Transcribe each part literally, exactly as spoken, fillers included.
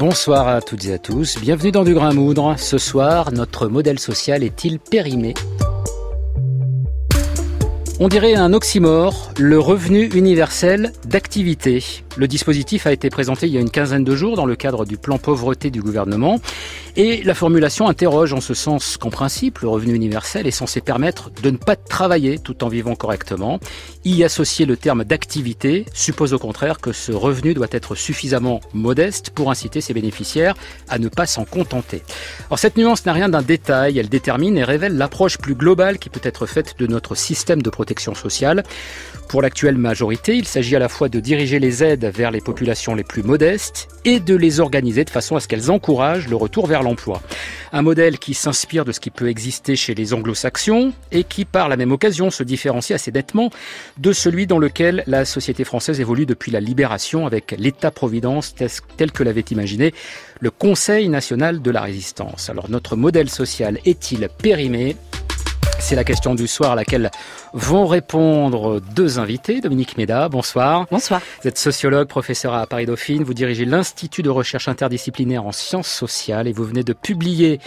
Bonsoir à toutes et à tous, bienvenue dans Du Grain à Moudre. Ce soir, notre modèle social est-il périmé ? On dirait un oxymore, le revenu universel d'activité. Le dispositif a été présenté il y a une quinzaine de jours dans le cadre du plan pauvreté du gouvernement. Et la formulation interroge en ce sens qu'en principe, le revenu universel est censé permettre de ne pas travailler tout en vivant correctement. Y associer le terme d'activité suppose au contraire que ce revenu doit être suffisamment modeste pour inciter ses bénéficiaires à ne pas s'en contenter. Alors cette nuance n'a rien d'un détail, elle détermine et révèle l'approche plus globale qui peut être faite de notre système de protection sociale. Pour l'actuelle majorité, il s'agit à la fois de diriger les aides vers les populations les plus modestes et de les organiser de façon à ce qu'elles encouragent le retour vers l'emploi. Un modèle qui s'inspire de ce qui peut exister chez les anglo-saxons et qui, par la même occasion, se différencie assez nettement de celui dans lequel la société française évolue depuis la libération avec l'État-providence tel que l'avait imaginé le Conseil national de la résistance. Alors notre modèle social est-il périmé ? C'est la question du soir à laquelle vont répondre deux invités. Dominique Méda, bonsoir. Bonsoir. Vous êtes sociologue, professeur à Paris-Dauphine. Vous dirigez l'Institut de recherche interdisciplinaire en sciences sociales et vous venez de publier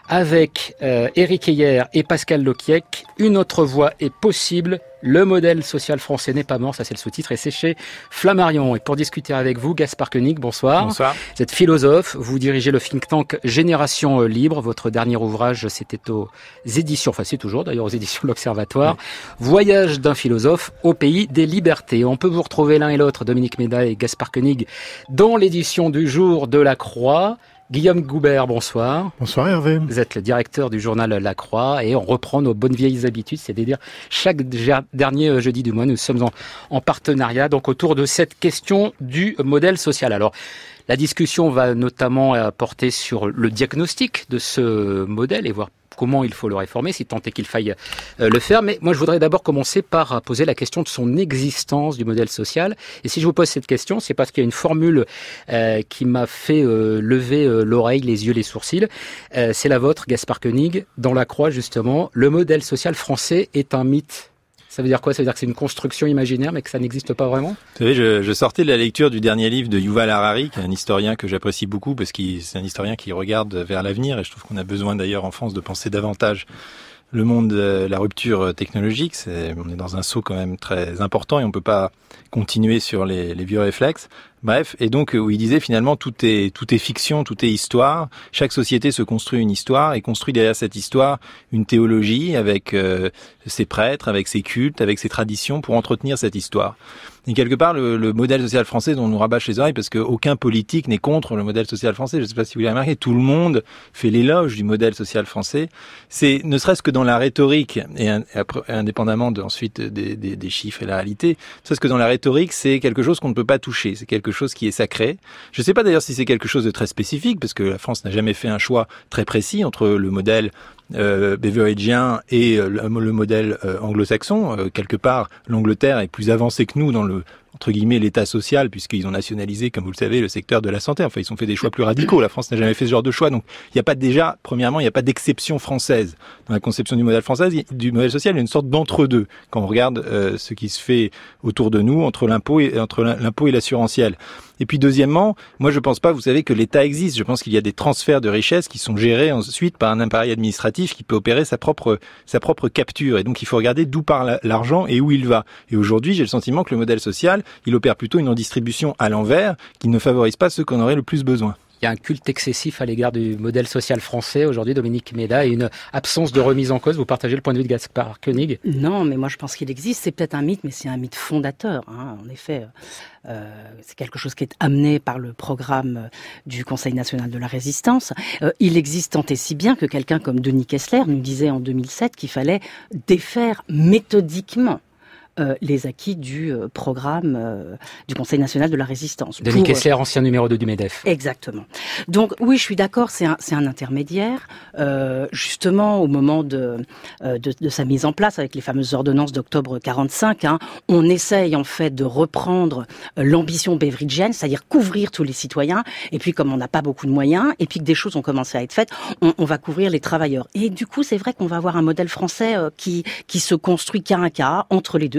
avec euh, Éric Heyer et Pascal Lokiec, Une autre voie est possible, le modèle social français n'est pas mort, ça c'est le sous-titre, et c'est chez Flammarion. Et pour discuter avec vous, Gaspard Koenig, bonsoir. Bonsoir. Vous êtes philosophe, vous dirigez le think tank Génération Libre, votre dernier ouvrage c'était aux éditions, enfin c'est toujours d'ailleurs aux éditions de l'Observatoire, oui. Voyage d'un philosophe au pays des libertés. On peut vous retrouver l'un et l'autre, Dominique Méda et Gaspard Koenig, dans l'édition du jour de La Croix. Guillaume Goubert, bonsoir. Bonsoir Hervé. Vous êtes le directeur du journal La Croix et on reprend nos bonnes vieilles habitudes, c'est-à-dire chaque dernier jeudi du mois, nous sommes en, en partenariat donc autour de cette question du modèle social. Alors, la discussion va notamment porter sur le diagnostic de ce modèle et voir comment il faut le réformer, si tant est qu'il faille euh, le faire. Mais moi, je voudrais d'abord commencer par poser la question de son existence du modèle social. Et si je vous pose cette question, c'est parce qu'il y a une formule euh, qui m'a fait euh, lever euh, l'oreille, les yeux, les sourcils. Euh, c'est la vôtre, Gaspard Koenig, dans La Croix, justement. Le modèle social français est un mythe. Ça veut dire quoi ? Ça veut dire que c'est une construction imaginaire, mais que ça n'existe pas vraiment ? Vous savez, je, je sortais de la lecture du dernier livre de Yuval Harari, qui est un historien que j'apprécie beaucoup, parce que c'est un historien qui regarde vers l'avenir, et je trouve qu'on a besoin d'ailleurs en France de penser davantage le monde, la rupture technologique. C'est, on est dans un saut quand même très important, et on peut pas continuer sur les, les vieux réflexes. Bref, et donc où il disait finalement tout est tout est fiction, tout est histoire. Chaque société se construit une histoire et construit derrière cette histoire une théologie avec euh, ses prêtres, avec ses cultes, avec ses traditions pour entretenir cette histoire. Et quelque part, le, le modèle social français dont on nous rabâche les oreilles, parce qu'aucun politique n'est contre le modèle social français. Je ne sais pas si vous l'avez remarqué, tout le monde fait l'éloge du modèle social français. C'est ne serait-ce que dans la rhétorique, et, un, et après, indépendamment de, ensuite des, des, des chiffres et la réalité, ne serait-ce que dans la rhétorique, c'est quelque chose qu'on ne peut pas toucher. C'est quelque chose qui est sacré. Je ne sais pas d'ailleurs si c'est quelque chose de très spécifique, parce que la France n'a jamais fait un choix très précis entre le modèle Euh, beveridgien et euh, le, le modèle euh, anglo-saxon. Euh, quelque part, l'Angleterre est plus avancée que nous dans le, entre guillemets, l'état social, puisqu'ils ont nationalisé, comme vous le savez, le secteur de la santé. Enfin, ils ont fait des choix plus radicaux. La France n'a jamais fait ce genre de choix. Donc, il n'y a pas déjà, premièrement, il n'y a pas d'exception française. Dans la conception du modèle français, du modèle social, il y a une sorte d'entre-deux. Quand on regarde euh, ce qui se fait autour de nous, entre l'impôt et, entre l'impôt et l'assurantiel. Et puis, deuxièmement, moi, je pense pas, vous savez, que l'État existe. Je pense qu'il y a des transferts de richesses qui sont gérés ensuite par un appareil administratif qui peut opérer sa propre, sa propre capture. Et donc, il faut regarder d'où part l'argent et où il va. Et aujourd'hui, j'ai le sentiment que le modèle social, il opère plutôt une redistribution à l'envers qui ne favorise pas ceux qui en auraient le plus besoin. Il y a un culte excessif à l'égard du modèle social français aujourd'hui, Dominique Méda, et une absence de remise en cause. Vous partagez le point de vue de Gaspard Koenig ? Non, mais moi je pense qu'il existe. C'est peut-être un mythe, mais c'est un mythe fondateur. Hein. En effet, euh, c'est quelque chose qui est amené par le programme du Conseil national de la résistance. Euh, il existe tant et si bien que quelqu'un comme Denis Kessler nous disait en deux mille sept qu'il fallait défaire méthodiquement Euh, les acquis du euh, programme euh, du Conseil national de la résistance. Denis pour, Kessler, ancien numéro deux du MEDEF. Exactement. Donc oui, je suis d'accord, c'est un, c'est un intermédiaire. Euh, justement, au moment de, euh, de, de sa mise en place, avec les fameuses ordonnances d'octobre quarante-cinq, hein, on essaye en fait de reprendre euh, l'ambition beveridgienne, c'est-à-dire couvrir tous les citoyens, et puis comme on n'a pas beaucoup de moyens, et puis que des choses ont commencé à être faites, on, on va couvrir les travailleurs. Et du coup, c'est vrai qu'on va avoir un modèle français euh, qui, qui se construit cas à cas, entre les deux,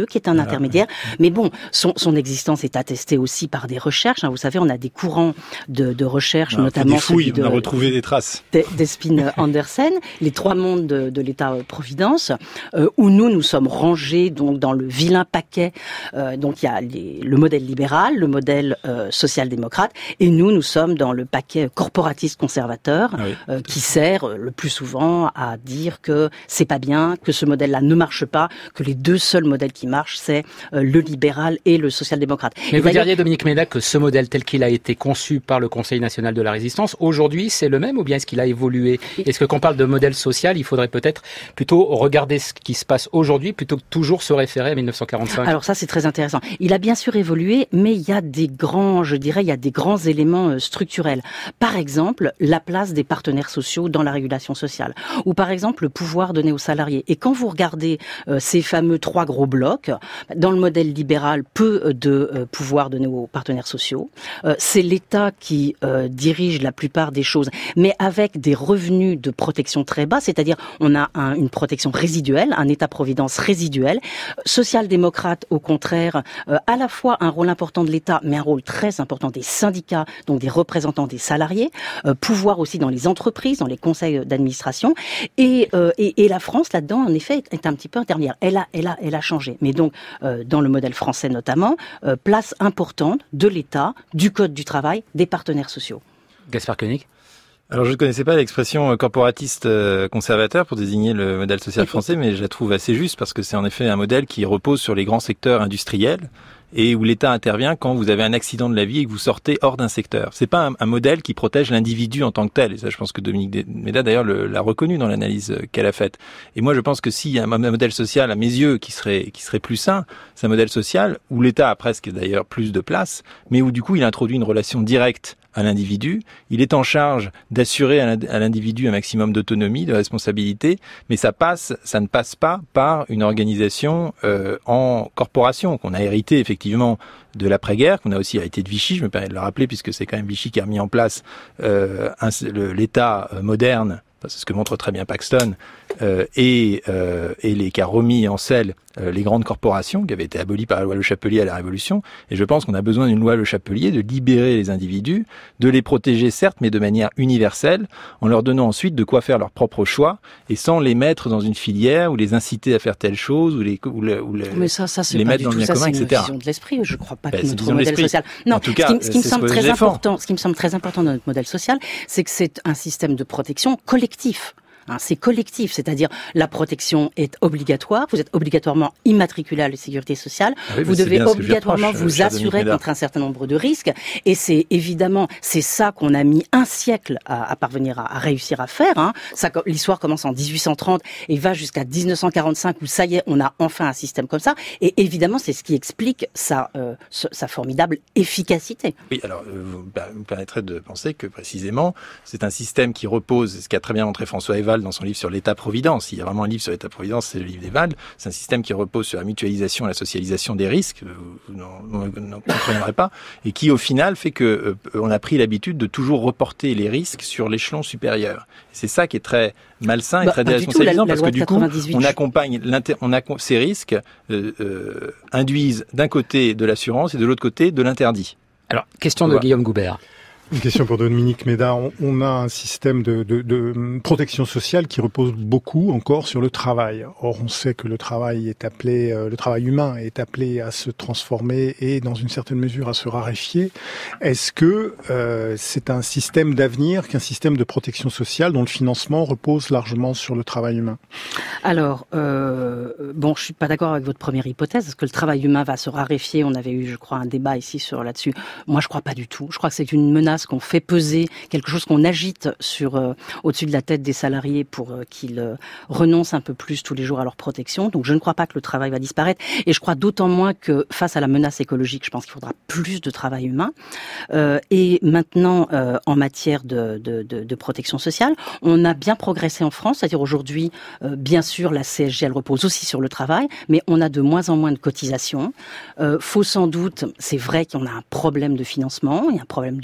qui est un voilà. intermédiaire. Mais bon, son, son existence est attestée aussi par des recherches. Hein. Vous savez, on a des courants de, de recherche, on notamment des fouilles, celui de, on a retrouvé des traces. d'Espine Andersen, les trois mondes de, de l'État-providence, euh, où nous, nous sommes rangés donc dans le vilain paquet. Euh, donc il y a les, le modèle libéral, le modèle euh, social-démocrate, et nous, nous sommes dans le paquet corporatiste conservateur, ah oui. euh, qui sert euh, le plus souvent à dire que c'est pas bien, que ce modèle-là ne marche pas, que les deux seuls modèles qui marchent, c'est euh, le libéral et le social-démocrate. Mais et vous diriez, Dominique Méda, que ce modèle tel qu'il a été conçu par le Conseil national de la résistance, aujourd'hui, c'est le même ou bien est-ce qu'il a évolué ? Est-ce que quand on parle de modèle social, il faudrait peut-être plutôt regarder ce qui se passe aujourd'hui plutôt que toujours se référer à mille neuf cent quarante-cinq ? Alors ça, c'est très intéressant. Il a bien sûr évolué, mais il y a des grands, je dirais, il y a des grands éléments structurels. Par exemple, la place des partenaires sociaux dans la régulation sociale, ou par exemple le pouvoir donné aux salariés. Et quand vous regardez euh, ces fameux trois gros blocs, dans le modèle libéral, peu de euh, pouvoir donné aux partenaires sociaux. Euh, c'est l'État qui euh, dirige la plupart des choses, mais avec des revenus de protection très bas, c'est-à-dire on a un, une protection résiduelle, un État-providence résiduel. Social-démocrate, au contraire, euh, à la fois un rôle important de l'État, mais un rôle très important des syndicats, donc des représentants des salariés, euh, pouvoir aussi dans les entreprises, dans les conseils d'administration, et, euh, et, et la France là-dedans, en effet, est un petit peu intermédiaire. Elle a, elle a, elle a changé. Mais donc, euh, dans le modèle français notamment, euh, place importante de l'État, du Code du travail, des partenaires sociaux. Gaspard Koenig. Alors je ne connaissais pas l'expression corporatiste conservateur pour désigner le modèle social français, mais je la trouve assez juste parce que c'est en effet un modèle qui repose sur les grands secteurs industriels et où l'État intervient quand vous avez un accident de la vie et que vous sortez hors d'un secteur. C'est pas un, un modèle qui protège l'individu en tant que tel. Et ça, je pense que Dominique Méda, d'ailleurs, le, l'a reconnu dans l'analyse qu'elle a faite. Et moi, je pense que s'il y a un, un modèle social, à mes yeux, qui serait, qui serait plus sain, c'est un modèle social où l'État a presque, d'ailleurs, plus de place, mais où, du coup, il introduit une relation directe à l'individu. Il est en charge d'assurer à l'individu un maximum d'autonomie, de responsabilité, mais ça passe, ça ne passe pas par une organisation euh, en corporation qu'on a hérité effectivement de l'après-guerre, qu'on a aussi hérité de Vichy, je me permets de le rappeler puisque c'est quand même Vichy qui a mis en place euh, un, le, l'État moderne, c'est ce que montre très bien Paxton, euh, et, euh, et les, qui a remis en selle euh, les grandes corporations qui avaient été abolies par la loi Le Chapelier à la Révolution. Et je pense qu'on a besoin d'une loi Le Chapelier, de libérer les individus, de les protéger certes, mais de manière universelle, en leur donnant ensuite de quoi faire leur propre choix, et sans les mettre dans une filière ou les inciter à faire telle chose, ou les, ou le, ou le, mais ça, ça, c'est les pas mettre du dans tout le bien ça, commun, c'est et cetera. C'est une vision de l'esprit. Je ne crois pas ben, que notre modèle social. Non, en tout cas, ce qui, ce qui me semble très important, ce qui me semble très important dans notre modèle social, c'est que c'est un système de protection collectif. Hein, c'est collectif, c'est-à-dire la protection est obligatoire, vous êtes obligatoirement immatriculé à la sécurité sociale, ah oui, vous devez obligatoirement reproche, vous assurer contre un certain nombre de risques, et c'est évidemment, c'est ça qu'on a mis un siècle à, à parvenir à, à réussir à faire. Hein. Ça, l'histoire commence en dix-huit cent trente et va jusqu'à dix-neuf cent quarante-cinq où ça y est, on a enfin un système comme ça, et évidemment c'est ce qui explique sa, euh, sa formidable efficacité. Oui, alors euh, vous me permettrez de penser que précisément, c'est un système qui repose, ce qu'a très bien montré François Eval dans son livre sur l'État-providence. Il y a vraiment un livre sur l'État-providence, c'est le livre d'Eval. C'est un système qui repose sur la mutualisation et la socialisation des risques, vous n'en comprendrez pas, et qui au final fait que euh, on a pris l'habitude de toujours reporter les risques sur l'échelon supérieur. C'est ça qui est très malsain et bah, très déresponsabilisant, parce que du coup, on accompagne on a, ces risques euh, euh, induisent d'un côté de l'assurance et de l'autre côté de l'interdit. Alors, question de voilà. Guillaume Goubert. Une question pour Dominique Méda. On, on a un système de, de, de protection sociale qui repose beaucoup encore sur le travail. Or, on sait que le travail est appelé, euh, le travail humain est appelé à se transformer et, dans une certaine mesure, à se raréfier. Est-ce que euh, c'est un système d'avenir qu'un système de protection sociale dont le financement repose largement sur le travail humain ? Alors, euh, bon, je suis pas d'accord avec votre première hypothèse. Est-ce que le travail humain va se raréfier ? On avait eu, je crois, un débat ici sur là-dessus. Moi, je crois pas du tout. Je crois que c'est une menace qu'on fait peser, quelque chose qu'on agite sur euh, au-dessus de la tête des salariés pour euh, qu'ils euh, renoncent un peu plus tous les jours à leur protection. Donc je ne crois pas que le travail va disparaître, et je crois d'autant moins que face à la menace écologique, je pense qu'il faudra plus de travail humain. Euh, et maintenant, euh, en matière de, de, de, de protection sociale, on a bien progressé en France, c'est-à-dire aujourd'hui, euh, bien sûr, la C S G, elle repose aussi sur le travail, mais on a de moins en moins de cotisations. Euh, faut sans doute, c'est vrai qu'on a un problème de financement, il y a un problème de, de justice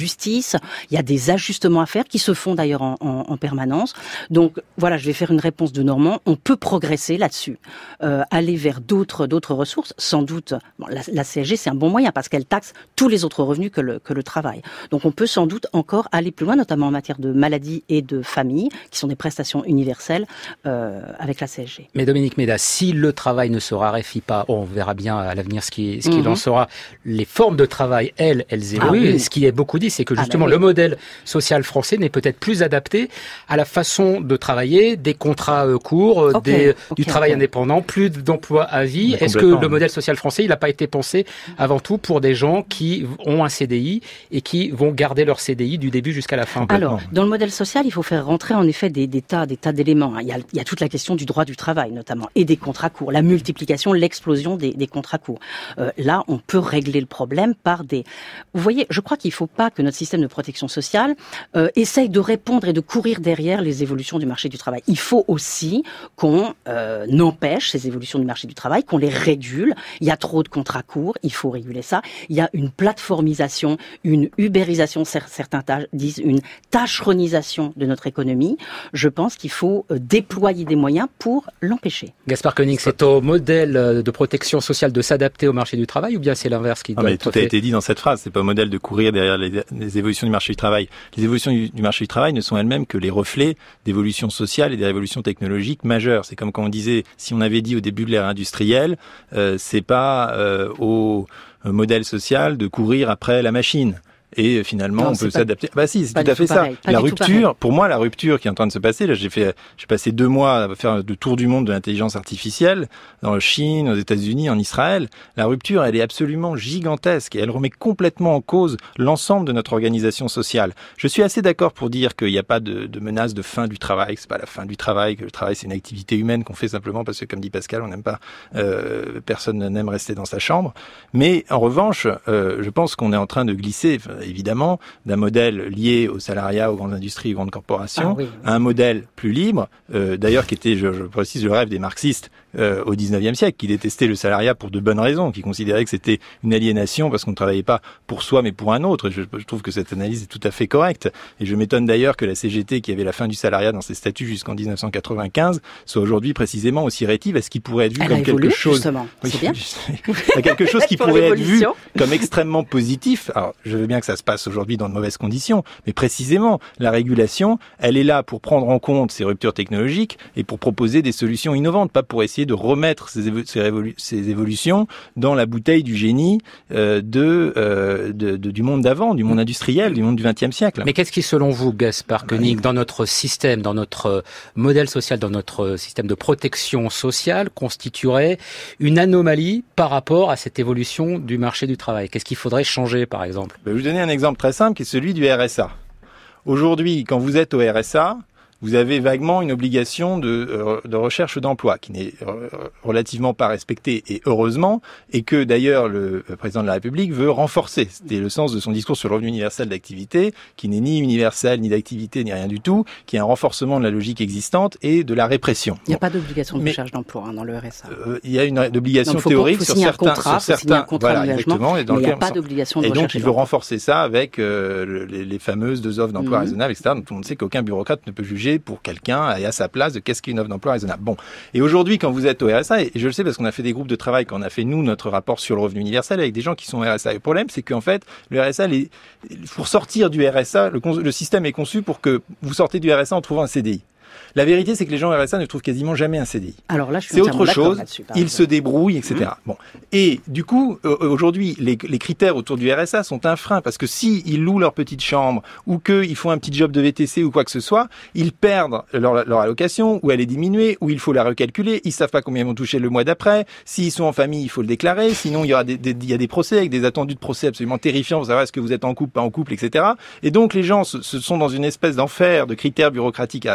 justice. Il y a des ajustements à faire qui se font d'ailleurs en, en, en permanence. Donc voilà, je vais faire une réponse de Normand. On peut progresser là-dessus, euh, aller vers d'autres d'autres ressources. Sans doute, bon, la, la C S G c'est un bon moyen parce qu'elle taxe tous les autres revenus que le que le travail. Donc on peut sans doute encore aller plus loin, notamment en matière de maladie et de famille, qui sont des prestations universelles euh, avec la C S G. Mais Dominique Méda, si le travail ne se raréfie pas, on verra bien à l'avenir ce qui ce qu'il Mm-hmm. en sera. Les formes de travail, elles, elles évoluent. Ah oui. Et ce qui est beaucoup dit, c'est que justement ah bah oui. le modèle social français n'est peut-être plus adapté à la façon de travailler, des contrats euh, courts, euh, okay. des, okay, du travail okay. indépendant, plus d'emplois à vie. Mais Est-ce que le modèle social français, il n'a pas été pensé avant tout pour des gens qui ont un C D I et qui vont garder leur C D I du début jusqu'à la fin? Alors, dans le modèle social, il faut faire rentrer en effet des, des tas, des tas d'éléments. Il y, a, il y a toute la question du droit du travail, notamment, et des contrats courts, la multiplication, l'explosion des, des contrats courts. Euh, là, on peut régler le problème par des... Vous voyez, je crois qu'il ne faut pas que notre système de protection sociale euh, essaye de répondre et de courir derrière les évolutions du marché du travail. Il faut aussi qu'on euh, empêche ces évolutions du marché du travail, qu'on les régule. Il y a trop de contrats courts, il faut réguler ça. Il y a une plateformisation, une ubérisation, certains disent une tâcheronisation de notre économie. Je pense qu'il faut euh, déployer des moyens pour l'empêcher. Gaspard Koenig, c'est au modèle de protection sociale de s'adapter au marché du travail ou bien c'est l'inverse qui doit mais être tout fait? a été dit dans cette phrase. C'est pas un modèle de courir derrière les, les évolutions du marché du travail. Les évolutions du, du marché du travail ne sont elles-mêmes que les reflets d'évolutions sociales et des révolutions technologiques majeures. C'est comme quand on disait, si on avait dit au début de l'ère industrielle, euh, c'est pas euh, au modèle social de courir après la machine. Et finalement, non, on peut pas, s'adapter. Bah si, c'est tout à fait pareil, ça. La rupture, pour moi, la rupture qui est en train de se passer, là, j'ai fait, j'ai passé deux mois à faire le tour du monde de l'intelligence artificielle, dans la Chine, aux États-Unis, en Israël. La rupture, elle est absolument gigantesque et elle remet complètement en cause l'ensemble de notre organisation sociale. Je suis assez d'accord pour dire qu'il n'y a pas de, de menace de fin du travail, que c'est pas la fin du travail, que le travail c'est une activité humaine qu'on fait simplement parce que, comme dit Pascal, on n'aime pas, euh, personne n'aime rester dans sa chambre. Mais en revanche, euh, je pense qu'on est en train de glisser, évidemment, d'un modèle lié au salariat, aux grandes industries, aux grandes corporations, ah oui, oui. à un modèle plus libre, euh, d'ailleurs qui était, je, je précise, le rêve des marxistes euh, au dix-neuvième siècle, qui détestaient le salariat pour de bonnes raisons, qui considéraient que c'était une aliénation parce qu'on ne travaillait pas pour soi mais pour un autre. Et je, je trouve que cette analyse est tout à fait correcte. Et je m'étonne d'ailleurs que la C G T, qui avait la fin du salariat dans ses statuts jusqu'en dix-neuf cent quatre-vingt-quinze, soit aujourd'hui précisément aussi rétive à ce qui pourrait être vu Elle comme a évolué, quelque chose, justement. oui, c'est bien. quelque chose qui pourrait être vu comme extrêmement positif. Alors, je veux bien que ça se passe aujourd'hui dans de mauvaises conditions, mais précisément, la régulation, elle est là pour prendre en compte ces ruptures technologiques et pour proposer des solutions innovantes, pas pour essayer de remettre ces, évo- ces, révolu- ces évolutions dans la bouteille du génie euh, de, euh, de, de du monde d'avant, du monde industriel, du monde du vingtième siècle. Mais qu'est-ce qui, selon vous, Gaspard Koenig, dans notre système, dans notre modèle social, dans notre système de protection sociale, constituerait une anomalie par rapport à cette évolution du marché du travail? Qu'est-ce qu'il faudrait changer, par exemple? Je vais vous donner un exemple très simple qui est celui du R S A. Aujourd'hui, quand vous êtes au R S A, vous avez vaguement une obligation de, euh, de recherche d'emploi qui n'est euh, relativement pas respectée, et heureusement, et que d'ailleurs le président de la République veut renforcer. C'était le sens de son discours sur le revenu universel d'activité, qui n'est ni universel, ni d'activité, ni rien du tout, qui est un renforcement de la logique existante et de la répression. Il n'y a bon. pas d'obligation de Mais, recherche d'emploi hein, dans le R S A. Euh, il y a une obligation non, théorique faut sur certains... Contrat, sur certains... Voilà, exactement, et dans mais il n'y a pas d'obligation de et recherche. Et donc, il veut renforcer ça avec euh, les, les fameuses deux offres d'emploi mmh. raisonnables, et cetera. Donc, tout le monde sait qu'aucun bureaucrate ne peut juger pour quelqu'un et à sa place de qu'est-ce qu'est une offre d'emploi raisonnable. Bon, et aujourd'hui, quand vous êtes au R S A, et je le sais parce qu'on a fait des groupes de travail, quand on a fait nous notre rapport sur le revenu universel avec des gens qui sont au R S A. Et le problème, c'est qu'en fait, le R S A, les, pour sortir du R S A, le, le système est conçu pour que vous sortez du R S A en trouvant un C D I. La vérité, c'est que les gens au R S A ne trouvent quasiment jamais un C D I. Alors là, je suis c'est autre chose. Ils se débrouillent, et cetera. Mmh. Bon. Et du coup, euh, aujourd'hui, les, les critères autour du R S A sont un frein parce que si ils louent leur petite chambre ou qu'ils font un petit job de V T C ou quoi que ce soit, ils perdent leur, leur allocation ou elle est diminuée ou il faut la recalculer. Ils savent pas combien ils vont toucher le mois d'après. S'ils sont en famille, il faut le déclarer. Sinon, il y aura des, des, il y a des procès avec des attendus de procès absolument terrifiants pour savoir est-ce que vous êtes en couple, pas en couple, et cetera. Et donc, les gens se, se sont dans une espèce d'enfer de critères bureaucratiques à respecter.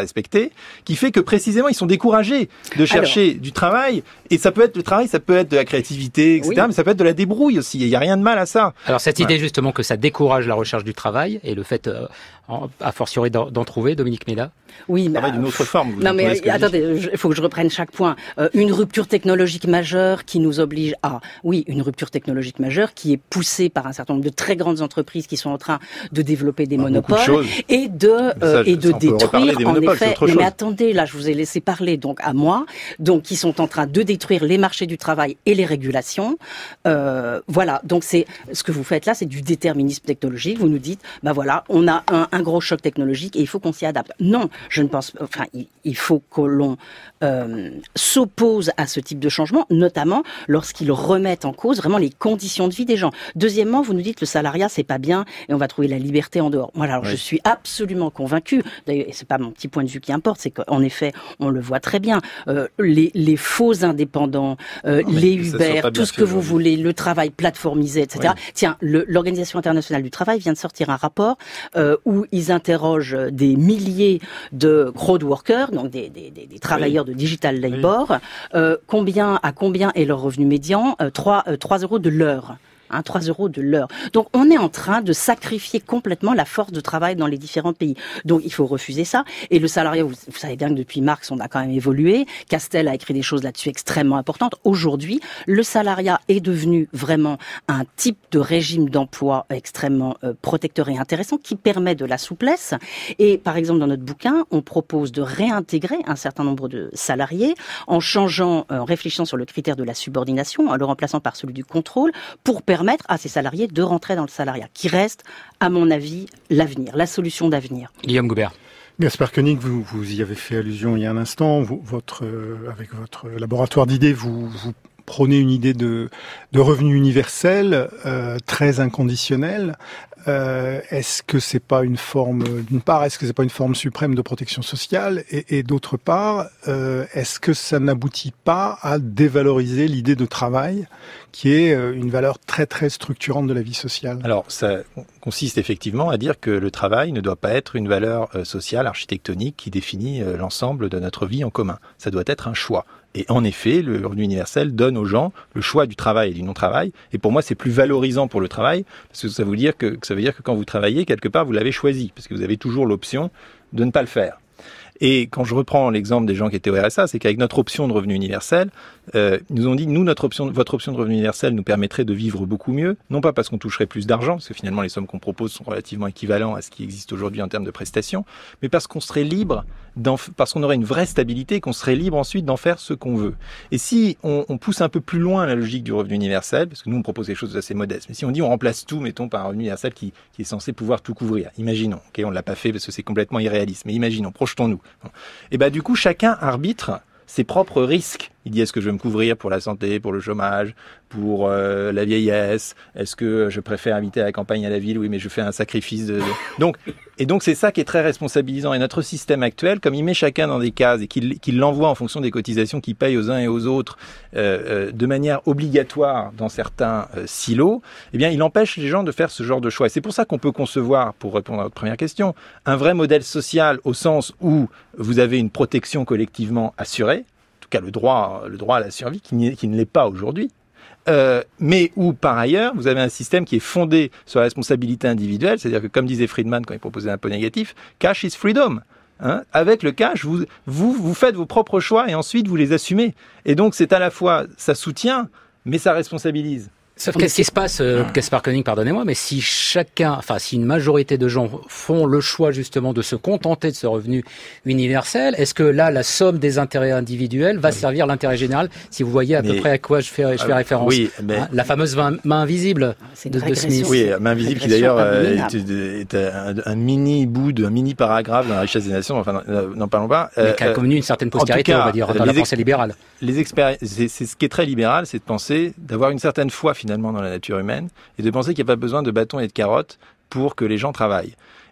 trouver, qui fait que précisément ils sont découragés de chercher Alors, du travail. Et ça peut être le travail, ça peut être de la créativité, et cetera. Oui. Mais ça peut être de la débrouille aussi. Il n'y a rien de mal à ça. Alors cette ouais. idée justement que ça décourage la recherche du travail et le fait, euh, a fortiori d'en, d'en trouver, Dominique Méda. Oui, mais d'une autre forme. Vous non, mais attendez, il faut que je reprenne chaque point. Euh, une rupture technologique majeure qui nous oblige à, oui, une rupture technologique majeure qui est poussée par un certain nombre de très grandes entreprises qui sont en train de développer des bah, monopoles de et de euh, ça, et de détruire. En effet, mais, mais attendez, là, je vous ai laissé parler donc à moi, donc qui sont en train de détruire les marchés du travail et les régulations. Euh, voilà, donc c'est ce que vous faites là, c'est du déterminisme technologique. Vous nous dites, bah voilà, on a un, un gros choc technologique et il faut qu'on s'y adapte. Non. Je ne pense, enfin, il faut que l'on euh, s'oppose à ce type de changement, notamment lorsqu'ils remettent en cause vraiment les conditions de vie des gens. Deuxièmement, vous nous dites le salariat c'est pas bien et on va trouver la liberté en dehors. Moi, alors oui. je suis absolument convaincue. D'ailleurs, et c'est pas mon petit point de vue qui importe, c'est qu'en effet, on le voit très bien. Euh, les, les faux indépendants, euh, non, les Uber, tout ce que vous voulez, le travail plateformisé, et cetera. Oui. Tiens, le, l'Organisation internationale du travail vient de sortir un rapport euh, où ils interrogent des milliers de crowd workers, donc des, des, des, des travailleurs oui. de digital labor, oui. euh, combien, à combien est leur revenu médian? euh, trois euros de l'heure. Hein, trois euros de l'heure. Donc, on est en train de sacrifier complètement la force de travail dans les différents pays. Donc, il faut refuser ça. Et le salariat, vous, vous savez bien que depuis Marx, on a quand même évolué. Castel a écrit des choses là-dessus extrêmement importantes. Aujourd'hui, le salariat est devenu vraiment un type de régime d'emploi extrêmement euh, protecteur et intéressant qui permet de la souplesse. Et, par exemple, dans notre bouquin, on propose de réintégrer un certain nombre de salariés en changeant, euh, en réfléchissant sur le critère de la subordination, en le remplaçant par celui du contrôle, pour permettre permettre à ces salariés de rentrer dans le salariat, qui reste, à mon avis, l'avenir, la solution d'avenir. Guillaume Goubert. Gaspard Koenig, vous, vous y avez fait allusion il y a un instant. Vous, votre, euh, avec votre laboratoire d'idées, vous, vous prônez une idée de, de revenu universel, euh, très inconditionnel. Euh, est-ce que c'est pas une forme, d'une part, est-ce que c'est pas une forme suprême de protection sociale, et, et d'autre part, euh, est-ce que ça n'aboutit pas à dévaloriser l'idée de travail, qui est une valeur très très structurante de la vie sociale? Alors, ça consiste effectivement à dire que le travail ne doit pas être une valeur sociale, architectonique, qui définit l'ensemble de notre vie en commun. Ça doit être un choix. Et en effet, le revenu universel donne aux gens le choix du travail et du non-travail. Et pour moi, c'est plus valorisant pour le travail, parce que ça veut dire que, que ça veut dire que quand vous travaillez, quelque part, vous l'avez choisi, parce que vous avez toujours l'option de ne pas le faire. Et quand je reprends l'exemple des gens qui étaient au R S A, c'est qu'avec notre option de revenu universel, euh, ils nous ont dit, nous, notre option, votre option de revenu universel nous permettrait de vivre beaucoup mieux, non pas parce qu'on toucherait plus d'argent, parce que finalement les sommes qu'on propose sont relativement équivalentes à ce qui existe aujourd'hui en termes de prestations, mais parce qu'on serait libre, d'en, parce qu'on aurait une vraie stabilité, qu'on serait libre ensuite d'en faire ce qu'on veut. Et si on, on pousse un peu plus loin la logique du revenu universel, parce que nous on propose des choses assez modestes, mais si on dit on remplace tout, mettons par un revenu universel qui, qui est censé pouvoir tout couvrir, imaginons, ok, on l'a pas fait parce que c'est complètement irréaliste, mais imaginons, projetons-nous. Et ben du coup chacun arbitre ses propres risques. Il dit, est-ce que je vais me couvrir pour la santé, pour le chômage, pour euh, la vieillesse? Est-ce que je préfère habiter à la campagne à la ville? Oui, mais je fais un sacrifice. De... Donc, et donc, c'est ça qui est très responsabilisant. Et notre système actuel, comme il met chacun dans des cases et qu'il, qu'il l'envoie en fonction des cotisations qu'il paye aux uns et aux autres euh, euh, de manière obligatoire dans certains euh, silos, eh bien, il empêche les gens de faire ce genre de choix. Et c'est pour ça qu'on peut concevoir, pour répondre à votre première question, un vrai modèle social au sens où vous avez une protection collectivement assurée, en tout cas le droit, le droit à la survie, qui, n'est, qui ne l'est pas aujourd'hui, euh, mais où par ailleurs vous avez un système qui est fondé sur la responsabilité individuelle, c'est-à-dire que comme disait Friedman quand il proposait un peu négatif, cash is freedom. Hein, avec le cash, vous, vous, vous faites vos propres choix et ensuite vous les assumez. Et donc c'est à la fois, ça soutient, mais ça responsabilise. Sauf qu'est-ce qui se passe, euh, Gaspard Koenig, pardonnez-moi, mais si chacun, enfin si une majorité de gens font le choix justement de se contenter de ce revenu universel, est-ce que là la somme des intérêts individuels va servir l'intérêt général? Si vous voyez à mais, peu près à quoi je fais, je fais euh, référence. Oui, mais hein, la fameuse main, main invisible de, de Smith. Oui, main invisible qui d'ailleurs euh, est, est un, un mini bout d'un mini paragraphe dans la richesse des nations. Enfin, n'en parlons pas. Mais euh, qui a connu une certaine postérité, cas, on va dire, dans la pensée libérale. Les expéri- c'est, c'est ce qui est très libéral, c'est de penser, d'avoir une certaine foi finalement dans la nature humaine et de penser qu'il n'y a pas besoin de bâtons et de carottes pour que les gens travaillent.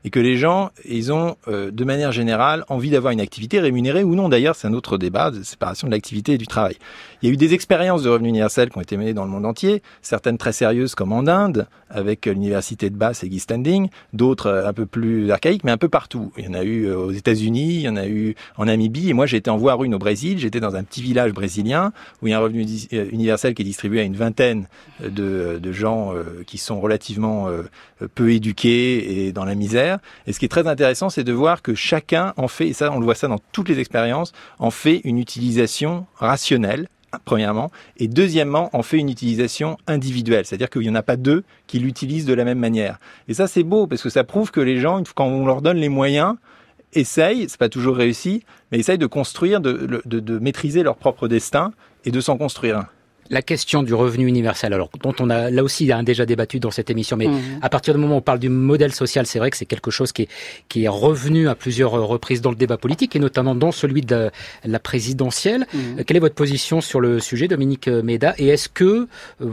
et que les gens, ils ont euh, de manière générale envie d'avoir une activité rémunérée ou non. D'ailleurs, c'est un autre débat de séparation de l'activité et du travail. Il y a eu des expériences de revenu universel qui ont été menées dans le monde entier, certaines très sérieuses comme en Inde, avec l'université de Bath et Guy Standing, d'autres un peu plus archaïques, mais un peu partout. Il y en a eu aux États-Unis, il y en a eu en Namibie, et moi j'ai été en voir une au Brésil. J'étais dans un petit village brésilien où il y a un revenu universel qui est distribué à une vingtaine de, de gens euh, qui sont relativement euh, peu éduqués et dans la misère. Et ce qui est très intéressant, c'est de voir que chacun en fait, et ça on le voit ça dans toutes les expériences, en fait une utilisation rationnelle, premièrement, et deuxièmement, en fait une utilisation individuelle, c'est-à-dire qu'il n'y en a pas deux qui l'utilisent de la même manière. Et ça, c'est beau, parce que ça prouve que les gens, quand on leur donne les moyens, essayent, c'est pas toujours réussi, mais essayent de construire, de, de, de maîtriser leur propre destin et de s'en construire un. La question du revenu universel, alors dont on a là aussi hein, déjà débattu dans cette émission, mais mmh. à partir du moment où on parle du modèle social, c'est vrai que c'est quelque chose qui est, qui est revenu à plusieurs reprises dans le débat politique et notamment dans celui de la, la présidentielle. Mmh. Quelle est votre position sur le sujet, Dominique Méda, et est-ce que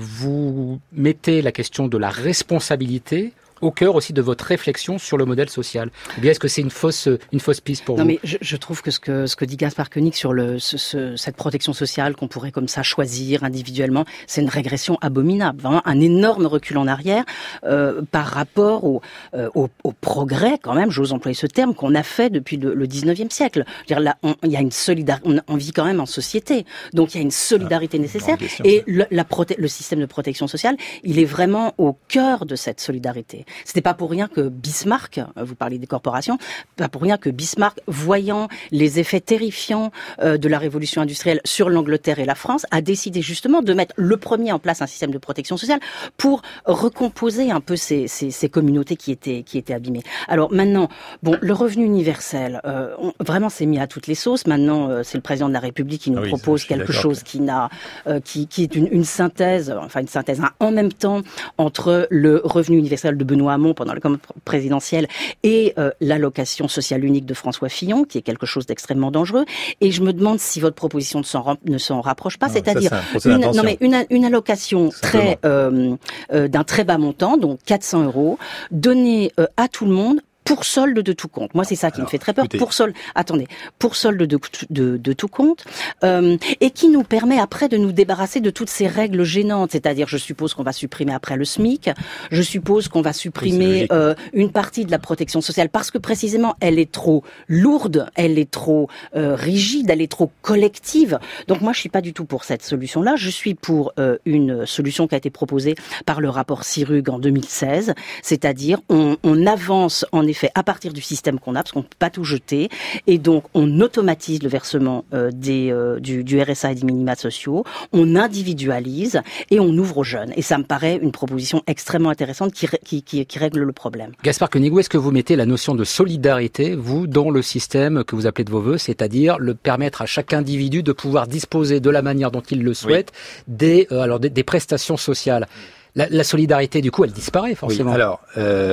vous mettez la question de la responsabilité au cœur aussi de votre réflexion sur le modèle social? Ou bien est-ce que c'est une fausse, une fausse piste pour non, vous? Non, mais je, je trouve que ce que, ce que dit Gaspard Koenig sur le, ce, ce, cette protection sociale qu'on pourrait comme ça choisir individuellement, c'est une régression abominable. Vraiment un énorme recul en arrière euh, par rapport au, euh, au, au progrès, quand même, j'ose employer ce terme, qu'on a fait depuis le, le dix-neuvième siècle. Je veux dire, là, on, il y a une solidarité, on, on vit quand même en société. Donc, il y a une solidarité ah, nécessaire. Question, et le, la proté- le système de protection sociale, il est vraiment au cœur de cette solidarité. C'était pas pour rien que Bismarck, vous parlez des corporations, pas pour rien que Bismarck, voyant les effets terrifiants euh, de la révolution industrielle sur l'Angleterre et la France, a décidé justement de mettre le premier en place un système de protection sociale pour recomposer un peu ces, ces, ces communautés qui étaient, qui étaient abîmées. Alors maintenant, bon, le revenu universel, euh, on, vraiment c'est mis à toutes les sauces. Maintenant, euh, c'est le président de la République qui nous ah oui, propose quelque chose qui n'a, euh, qui, qui est une, une synthèse, enfin une synthèse, hein, en même temps entre le revenu universel de Benoît Hamon pendant la campagne présidentielle et euh, l'allocation sociale unique de François Fillon, qui est quelque chose d'extrêmement dangereux. Et je me demande si votre proposition ne s'en, ne s'en rapproche pas, non, c'est-à-dire ça, une, non, mais une, une allocation très, euh, euh, d'un très bas montant, donc quatre cents euros, donnée euh, à tout le monde, pour solde de tout compte. Moi, c'est ça qui Alors, me fait très peur. Écoutez. Pour solde, attendez, pour solde de, de, de tout compte, euh, et qui nous permet après de nous débarrasser de toutes ces règles gênantes. C'est-à-dire, je suppose qu'on va supprimer après le SMIC, je suppose qu'on va supprimer oui, euh, une partie de la protection sociale parce que précisément, elle est trop lourde, elle est trop euh, rigide, elle est trop collective. Donc moi, je suis pas du tout pour cette solution-là. Je suis pour euh, une solution qui a été proposée par le rapport Sirug en deux mille seize, c'est-à-dire on, on avance en effet fait à partir du système qu'on a, parce qu'on ne peut pas tout jeter, et donc on automatise le versement euh, des, euh, du, du R S A et des minima sociaux, on individualise et on ouvre aux jeunes. Et ça me paraît une proposition extrêmement intéressante qui, qui, qui, qui règle le problème. Gaspard Koenig, où est-ce que vous mettez la notion de solidarité, vous, dans le système que vous appelez de vos voeux, c'est-à-dire le permettre à chaque individu de pouvoir disposer de la manière dont il le souhaite oui. des, euh, alors des, des prestations sociales? La, la solidarité, du coup, elle disparaît forcément. Oui, alors,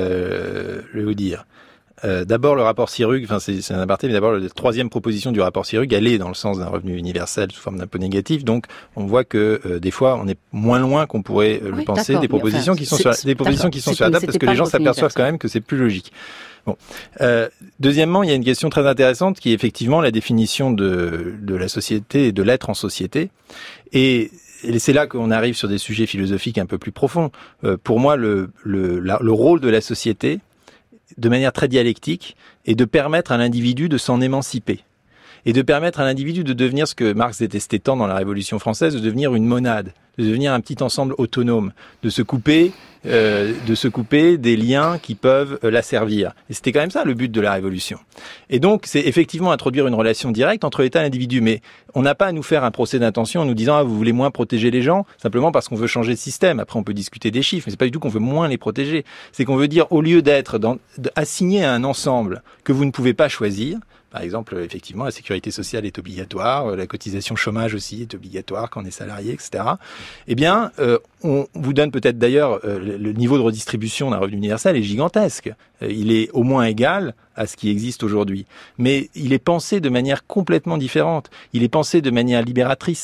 euh, je vais vous dire. Euh, d'abord, le rapport Sirug, enfin c'est, c'est un aparté, mais d'abord, la troisième proposition du rapport Sirug, elle est dans le sens d'un revenu universel sous forme d'impôt négatif. Donc, on voit que euh, des fois, on est moins loin qu'on pourrait euh, oui, le penser des propositions enfin, qui sont sur, des propositions qui sont sur la table, parce que les gens s'aperçoivent quand même que c'est plus logique. Bon. Euh, deuxièmement, il y a une question très intéressante qui est effectivement la définition de, de la société et de l'être en société. Et Et c'est là qu'on arrive sur des sujets philosophiques un peu plus profonds. Euh, pour moi, le, le, la, le rôle de la société, de manière très dialectique, est de permettre à l'individu de s'en émanciper. Et de permettre à l'individu de devenir ce que Marx détestait tant dans la Révolution française, de devenir une monade, de devenir un petit ensemble autonome, de se couper, euh, de se couper des liens qui peuvent euh, l'asservir. Et c'était quand même ça le but de la Révolution. Et donc, c'est effectivement introduire une relation directe entre l'État et l'individu. Mais on n'a pas à nous faire un procès d'intention en nous disant « Ah, vous voulez moins protéger les gens ?» simplement parce qu'on veut changer de système. Après, on peut discuter des chiffres, mais c'est pas du tout qu'on veut moins les protéger. C'est qu'on veut dire, au lieu d'être dans, assigné à un ensemble que vous ne pouvez pas choisir, par exemple, effectivement, la sécurité sociale est obligatoire, la cotisation chômage aussi est obligatoire quand on est salarié, et cetera. Eh bien, euh, on vous donne peut-être d'ailleurs euh, le, le niveau de redistribution d'un revenu universel est gigantesque. Euh, il est au moins égal à ce qui existe aujourd'hui. Mais il est pensé de manière complètement différente. Il est pensé de manière libératrice.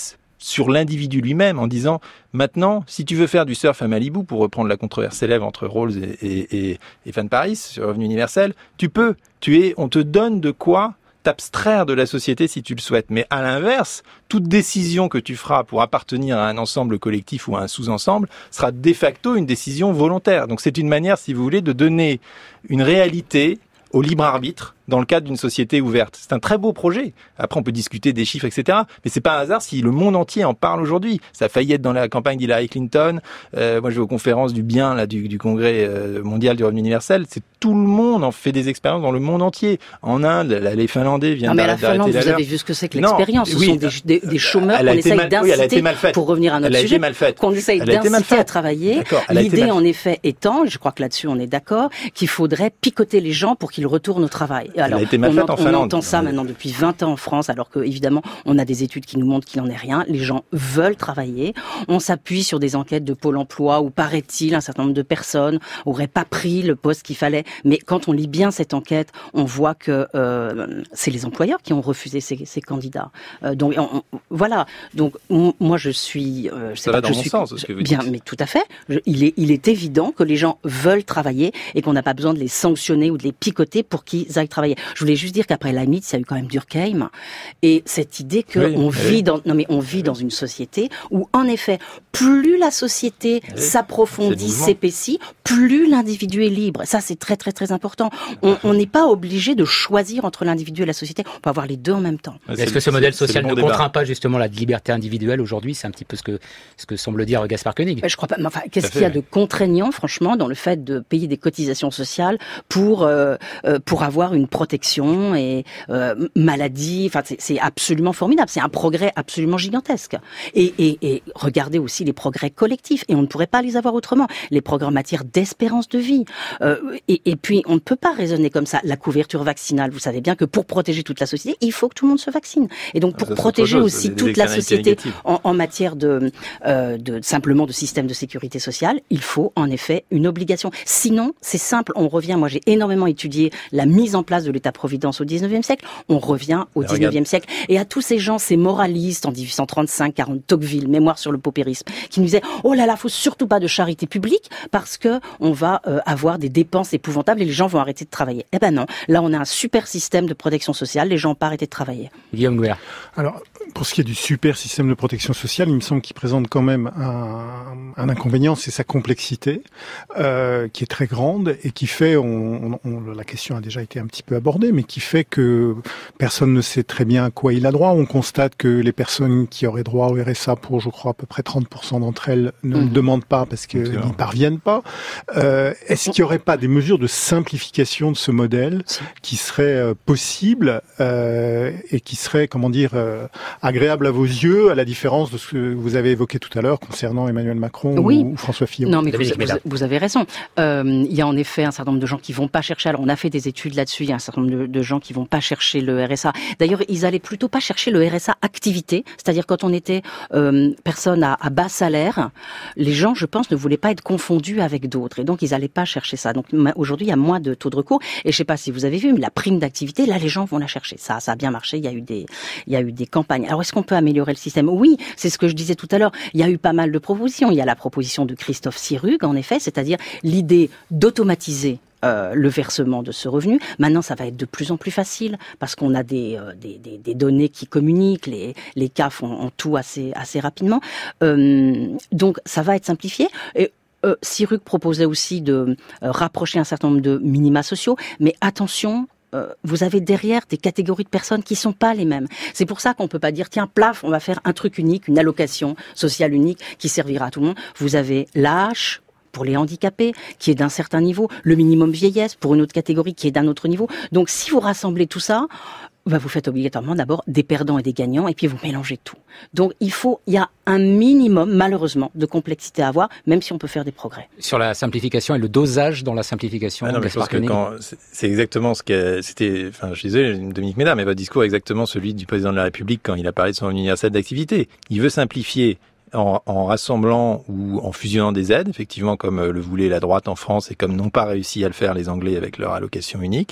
sur l'individu lui-même en disant maintenant, si tu veux faire du surf à Malibu, pour reprendre la controverse célèbre entre Rawls et, et, et, et Fan Paris sur Revenu Universel, tu peux, tu es, on te donne de quoi t'abstraire de la société si tu le souhaites. Mais à l'inverse, toute décision que tu feras pour appartenir à un ensemble collectif ou à un sous-ensemble sera de facto une décision volontaire. Donc c'est une manière, si vous voulez, de donner une réalité au libre arbitre dans le cadre d'une société ouverte. C'est un très beau projet. Après, on peut discuter des chiffres, et cetera. Mais c'est pas un hasard si le monde entier en parle aujourd'hui. Ça a failli être dans la campagne d'Hillary Clinton. Euh, moi, je vais aux conférences du bien là du, du Congrès mondial du revenu universel. C'est tout le monde en fait des expériences dans le monde entier. En Inde, là, les Finlandais viennent d'arrêter la d'arrêter Finlande, vous avez vu ce que c'est que l'expérience. Ce oui, sont des, des, des chômeurs qu'on essaye mal, d'inciter, oui, pour revenir à notre sujet, qu'on essaye d'inciter à travailler. L'idée, en effet, étant, je crois que là-dessus on est d'accord, qu'il faudrait picoter les gens pour qu'ils retournent au travail. Alors, elle a été mal faite en Finlande. On entend ça maintenant depuis vingt ans en France, alors que évidemment, on a des études qui nous montrent qu'il n'en est rien. Les gens veulent travailler. On s'appuie sur des enquêtes de Pôle emploi où, paraît-il, un certain nombre de personnes auraient pas pris le poste qu'il fallait. Mais quand on lit bien cette enquête, on voit que euh, c'est les employeurs qui ont refusé ces, ces candidats. Euh, donc on, on, voilà. Donc on, moi, je suis. Euh, ça va dans mon suis, sens, ce que vous bien, dites. Mais tout à fait. Je, il est, il est évident que les gens veulent travailler et qu'on n'a pas besoin de les sanctionner ou de les picoter pour qu'ils aillent travailler. Je voulais juste dire qu'après Leibniz, il y a eu quand même Durkheim et cette idée que oui, on oui. vit dans non mais on vit oui. dans une société où en effet plus la société oui. s'approfondit, s'épaissit, plus l'individu est libre. Ça c'est très très très important. On n'est pas obligé de choisir entre l'individu et la société. On peut avoir les deux en même temps. Est-ce que ce modèle social ne contraint pas justement la liberté individuelle aujourd'hui? C'est un petit peu ce que ce que semble dire Gaspard Koenig. Je crois pas. Enfin, qu'est-ce qu'il y a de contraignant franchement dans le fait de payer des cotisations sociales pour euh, pour avoir une protection et euh, maladie, enfin c'est, c'est absolument formidable, c'est un progrès absolument gigantesque. Et, et, et regardez aussi les progrès collectifs, et on ne pourrait pas les avoir autrement. Les progrès en matière d'espérance de vie. Euh, et, et puis on ne peut pas raisonner comme ça. La couverture vaccinale, vous savez bien que pour protéger toute la société, il faut que tout le monde se vaccine. Et donc pour ça, protéger chose, aussi toute la société en, en matière de, euh, de simplement de système de sécurité sociale, il faut en effet une obligation. Sinon, c'est simple, on revient. Moi, j'ai énormément étudié la mise en place de l'État-providence au dix-neuvième siècle, on revient au dix-neuvième siècle. Et à tous ces gens, ces moralistes en dix-huit cent trente-cinq quarante, Tocqueville, Mémoire sur le paupérisme, qui nous disaient « Oh là là, faut surtout pas de charité publique parce que on va euh, avoir des dépenses épouvantables et les gens vont arrêter de travailler. » Eh ben non, là on a un super système de protection sociale, les gens n'ont pas arrêté de travailler. Guillaume Gouer. Alors, pour ce qui est du super système de protection sociale, il me semble qu'il présente quand même un, un inconvénient, c'est sa complexité, euh, qui est très grande et qui fait, on, on, on, la question a déjà été un petit peu abordée, mais qui fait que personne ne sait très bien à quoi il a droit. On constate que les personnes qui auraient droit au R S A, pour je crois à peu près trente pour cent d'entre elles, ne mmh. le demandent pas parce qu'ils n'y parviennent pas. Euh, est-ce qu'il n'y aurait pas des mesures de simplification de ce modèle qui seraient euh, possibles euh, et qui seraient, comment dire, euh, agréables à vos yeux, à la différence de ce que vous avez évoqué tout à l'heure concernant Emmanuel Macron oui. ou, ou François Fillon? Non, mais vous, vous, vous avez raison. Euh, il y a en effet un certain nombre de gens qui vont pas chercher. Alors, on a fait des études là-dessus. Il y a un certain nombre de, de gens qui vont pas chercher le R S A. D'ailleurs, ils allaient plutôt pas chercher le R S A activité, c'est-à-dire quand on était euh, personne à, à bas salaire, les gens, je pense, ne voulaient pas être confondus avec d'autres, et donc ils allaient pas chercher ça. Donc aujourd'hui, il y a moins de taux de recours. Et je sais pas si vous avez vu, mais la prime d'activité, là, les gens vont la chercher. Ça, ça a bien marché. Il y a eu des, il y a eu des campagnes. Alors, est-ce qu'on peut améliorer le système? Oui, c'est ce que je disais tout à l'heure. Il y a eu pas mal de propositions. Il y a la proposition de Christophe Sirugue, en effet, c'est-à-dire l'idée d'automatiser Euh, le versement de ce revenu. Maintenant, ça va être de plus en plus facile parce qu'on a des, euh, des, des, des données qui communiquent, les, les C A F ont, ont tout assez, assez rapidement. Euh, donc, ça va être simplifié. Et euh, Sirugue proposait aussi de euh, rapprocher un certain nombre de minima sociaux, mais attention, euh, vous avez derrière des catégories de personnes qui sont pas les mêmes. C'est pour ça qu'on peut pas dire, tiens, plaf, on va faire un truc unique, une allocation sociale unique qui servira à tout le monde. Vous avez l'A H pour les handicapés, qui est d'un certain niveau, le minimum vieillesse pour une autre catégorie qui est d'un autre niveau. Donc si vous rassemblez tout ça, bah, vous faites obligatoirement d'abord des perdants et des gagnants, et puis vous mélangez tout. Donc il faut, il y a un minimum, malheureusement, de complexité à avoir, même si on peut faire des progrès. Sur la simplification et le dosage dans la simplification. Ah non, mais je pense que quand, c'est exactement ce que c'était, enfin, je suis désolé, Dominique Ménard, mais votre discours est exactement celui du président de la République quand il a parlé de son universel d'activité. Il veut simplifier En, en rassemblant ou en fusionnant des aides, effectivement, comme le voulait la droite en France et comme n'ont pas réussi à le faire les Anglais avec leur allocation unique.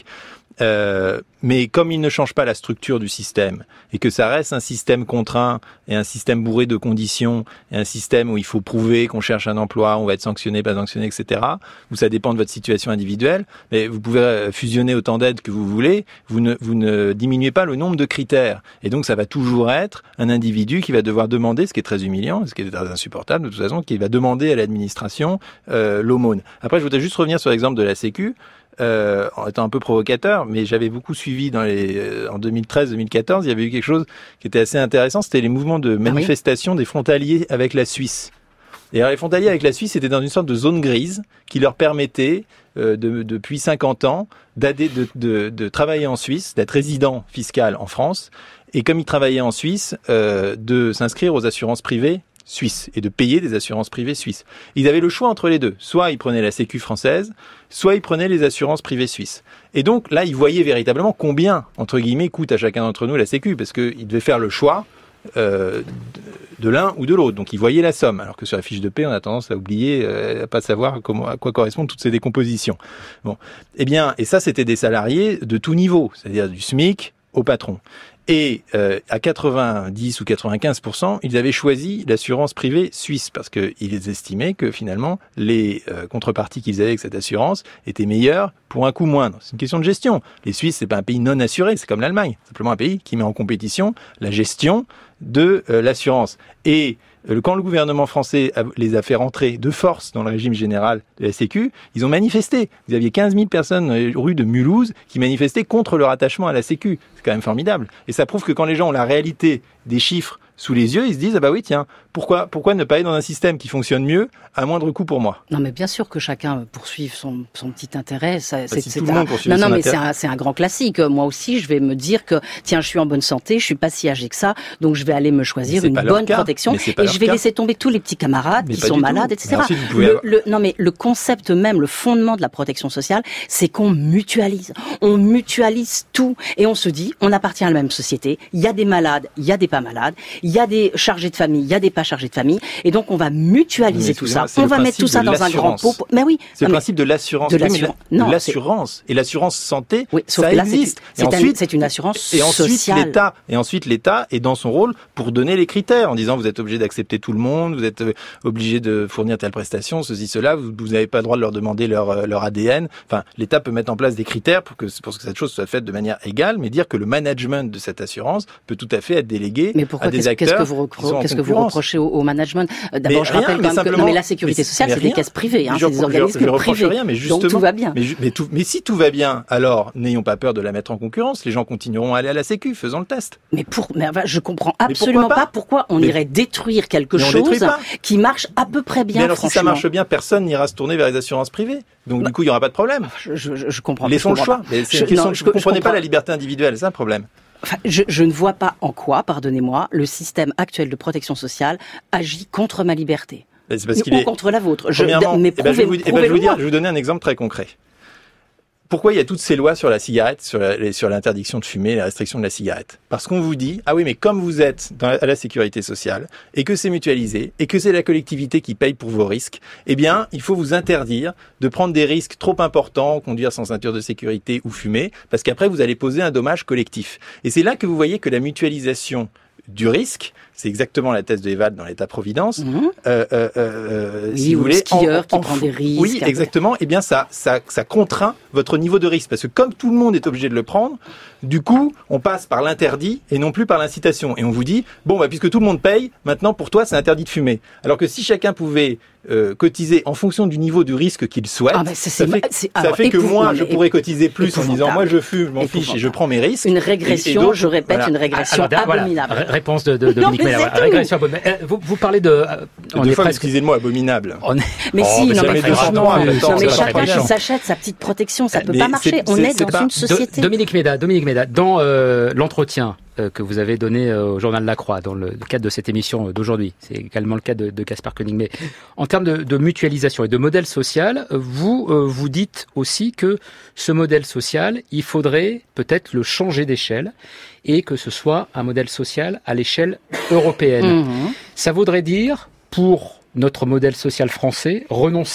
Euh, mais comme il ne change pas la structure du système et que ça reste un système contraint et un système bourré de conditions et un système où il faut prouver qu'on cherche un emploi, on va être sanctionné, pas sanctionné, et cetera, où ça dépend de votre situation individuelle, mais vous pouvez fusionner autant d'aides que vous voulez, vous ne, vous ne diminuez pas le nombre de critères. Et donc ça va toujours être un individu qui va devoir demander, ce qui est très humiliant, ce qui est très insupportable de toute façon, qui va demander à l'administration euh, l'aumône. Après, je voudrais juste revenir sur l'exemple de la Sécu. Euh, en étant un peu provocateur, mais j'avais beaucoup suivi dans les, euh, en deux mille treize deux mille quatorze, il y avait eu quelque chose qui était assez intéressant, c'était les mouvements de manifestation ah oui. des frontaliers avec la Suisse. Et alors, les frontaliers avec la Suisse étaient dans une sorte de zone grise qui leur permettait, euh, de, depuis cinquante ans, de, de, de travailler en Suisse, d'être résident fiscal en France, et comme ils travaillaient en Suisse, euh, de s'inscrire aux assurances privées suisses et de payer des assurances privées suisses. Ils avaient le choix entre les deux. Soit ils prenaient la Sécu française, soit ils prenaient les assurances privées suisses. Et donc là, ils voyaient véritablement combien, entre guillemets, coûte à chacun d'entre nous la Sécu, parce qu'ils devaient faire le choix euh, de, de l'un ou de l'autre. Donc ils voyaient la somme, alors que sur la fiche de paie, on a tendance à oublier, euh, à pas savoir comment, à quoi correspondent toutes ces décompositions. Bon, eh bien, et ça, c'était des salariés de tout niveau, c'est-à-dire du SMIC au patron. Et euh, à quatre-vingt-dix ou quatre-vingt-quinze pour cent, ils avaient choisi l'assurance privée suisse parce qu'ils estimaient que finalement les euh, contreparties qu'ils avaient avec cette assurance étaient meilleures pour un coût moindre. C'est une question de gestion. Les Suisses, c'est pas un pays non assuré, c'est comme l'Allemagne, simplement un pays qui met en compétition la gestion de euh, l'assurance. Et quand le gouvernement français les a fait rentrer de force dans le régime général de la Sécu, ils ont manifesté. Vous aviez quinze mille personnes rue de Mulhouse qui manifestaient contre leur attachement à la Sécu. C'est quand même formidable. Et ça prouve que quand les gens ont la réalité des chiffres sous les yeux, ils se disent « Ah bah oui, tiens, pourquoi, pourquoi ne pas aller dans un système qui fonctionne mieux à moindre coût pour moi ?» Non, mais bien sûr que chacun poursuive son, son petit intérêt. Ça, bah, c'est, si c'est tout un... le monde poursuit non, son non, mais intérêt. c'est un, c'est un grand classique. Moi aussi, je vais me dire que tiens, je suis en bonne santé, je suis pas si âgé que ça, donc je vais aller me choisir une bonne cas. protection et je vais cas. laisser tomber tous les petits camarades mais qui sont malades, tout. et cetera. Ensuite, le, avoir... le, non, mais le concept même, le fondement de la protection sociale, c'est qu'on mutualise. On mutualise tout et on se dit, on appartient à la même société. Il y a des malades, il y a des pas malades, il y a des chargés de famille, il y a des pas chargés de famille, et donc on va mutualiser tout ça. On va mettre tout ça dans un grand pot. Mais oui. C'est non, le principe de l'assurance. De l'assurance. Oui, non, de l'assurance. Et l'assurance santé, oui, sauf ça que là, existe. C'est, c'est, et ensuite, un, c'est une assurance et ensuite, sociale. L'État, et ensuite, l'État est dans son rôle pour donner les critères en disant vous êtes obligé d'accepter tout le monde, vous êtes obligé de fournir telle prestation, ceci, cela, vous n'avez pas le droit de leur demander leur, leur A D N. Enfin, l'État peut mettre en place des critères pour que, pour que cette chose soit faite de manière égale, mais dire que le management de cette assurance peut tout à fait être délégué mais pourquoi, à des qu'est-ce, acteurs qu'est-ce que vous, repro- qu'est-ce que vous reprochez au, au management? D'abord, mais je rien, rappelle quand même que non, mais la sécurité sociale, c'est rien. Des caisses privées, hein, c'est des organismes je, je privés. Rien, mais justement, donc tout va bien. Mais, mais, tout, mais si tout va bien, alors n'ayons pas peur de la mettre en concurrence. Les gens continueront à aller à la Sécu, faisons le test. Mais pour, mais je comprends absolument pas, pas pourquoi on mais, irait détruire quelque chose qui marche à peu près bien. Mais alors si ça marche bien, personne n'ira se tourner vers les assurances privées. Donc bah, du coup, il y aura pas de problème. Je, je, je comprends. Laissons je le choix. Pas. Mais c'est je, une question, non, je, vous comprenez pas la liberté individuelle, c'est un problème. Enfin, je, je ne vois pas en quoi, pardonnez-moi, le système actuel de protection sociale agit contre ma liberté. C'est parce qu'il ou est... contre la vôtre. Je, mais eh ben, je vais vous, eh ben, je vous dire, je vais vous donner un exemple très concret. Pourquoi il y a toutes ces lois sur la cigarette, sur, la, sur l'interdiction de fumer, la restriction de la cigarette? Parce qu'on vous dit, ah oui, mais comme vous êtes dans la, à la sécurité sociale, et que c'est mutualisé, et que c'est la collectivité qui paye pour vos risques, eh bien, il faut vous interdire de prendre des risques trop importants, conduire sans ceinture de sécurité ou fumer, parce qu'après, vous allez poser un dommage collectif. Et c'est là que vous voyez que la mutualisation du risque, c'est exactement la thèse de Evald dans l'État-providence. Mmh. Euh, euh, euh, oui, si ou vous voulez, le skieur en, qui en, prend des risques. Oui, exactement. Eh bien, ça, ça, ça contraint votre niveau de risque, parce que comme tout le monde est obligé de le prendre, du coup, on passe par l'interdit et non plus par l'incitation. Et on vous dit, bon, bah, puisque tout le monde paye, maintenant pour toi, c'est interdit de fumer. Alors que si chacun pouvait euh, cotiser en fonction du niveau du risque qu'il souhaite, ah, bah, c'est, ça c'est, fait, c'est, ça alors, fait que moi, je mais, pourrais cotiser plus en disant, moi, je fume, je m'en fiche et je prends mes risques. Une régression, et, et je répète, voilà. Une régression alors, abominable. Voilà. Réponse de, de, de Dominique Méda. Régression abominable. Vous, vous parlez de... Euh, on Deux est fois, presque... vous utilisez le mot abominable. On est... Mais oh, si, mais non, mais franchement, non, mais chacun qui s'achète sa petite protection, ça peut pas marcher. On est dans une société. Dominique Méda, Dominique Méda, dans l'entretien que vous avez donné au journal La Croix, dans le cadre de cette émission d'aujourd'hui, c'est également le cas de Gaspard Koenig, mais en termes de, de mutualisation et de modèle social, vous euh, vous dites aussi que ce modèle social, il faudrait peut-être le changer d'échelle et que ce soit un modèle social à l'échelle européenne. Mmh. Ça voudrait dire, pour notre modèle social français, renoncer à quoi ?